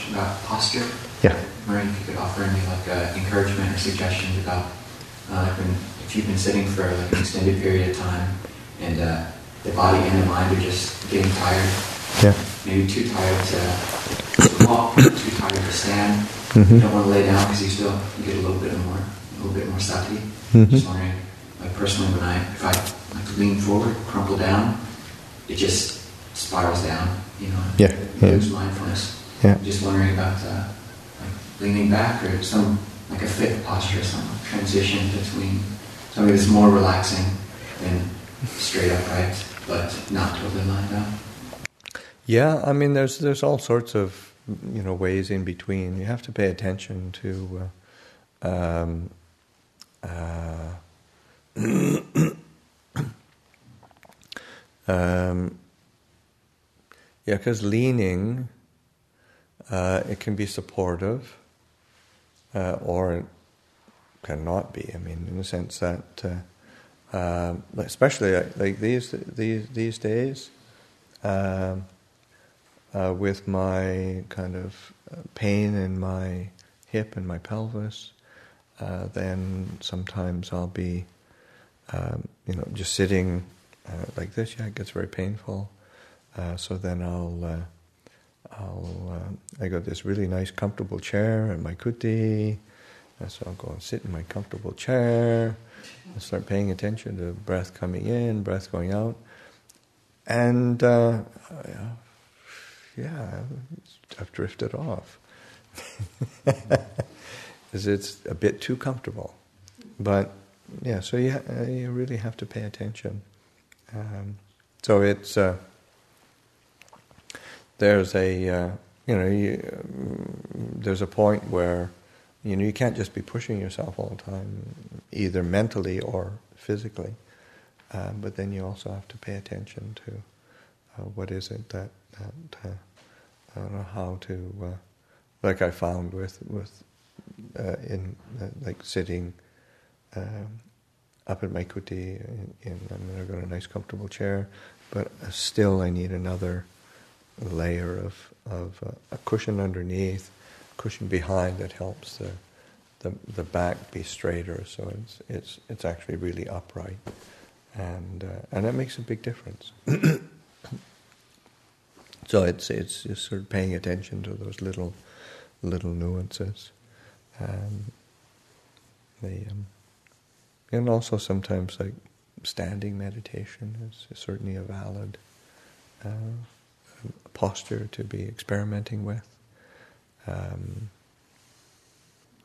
about posture. Yeah. I'm wondering if you could offer any encouragement or suggestions about if you've been sitting for an extended period of time and the body and the mind are just getting tired. Yeah. Maybe too tired to walk, too tired to stand. You don't want to lay down because you get a little bit more sati. Just wondering, personally, if I lean forward, crumple down, it just spirals down. Lose mindfulness. Yeah. Just wondering about leaning back or some a fit posture, some transition between something that's more relaxing than straight upright, but not totally lying down. Yeah, I mean, there's all sorts of ways in between. You have to pay attention to. Because leaning, it can be supportive, or it cannot be. I mean, in the sense that, especially like these days. With my kind of pain in my hip and my pelvis, then sometimes I'll be, just sitting like this. Yeah, it gets very painful. So then I got this really nice comfortable chair in my kuti. So I'll go and sit in my comfortable chair and start paying attention to breath coming in, breath going out. And I've drifted off. Because it's a bit too comfortable. But yeah, so you really have to pay attention. So it's there's a there's a point where you can't just be pushing yourself all the time, either mentally or physically. But then you also have to pay attention to what is it that I don't know how to, like I found with sitting up at my kuti, I've got a nice comfortable chair, but still I need another layer of a cushion underneath, cushion behind that helps the back be straighter, so it's actually really upright, and that makes a big difference. So it's just sort of paying attention to those little nuances, and also sometimes like standing meditation is certainly a valid posture to be experimenting with.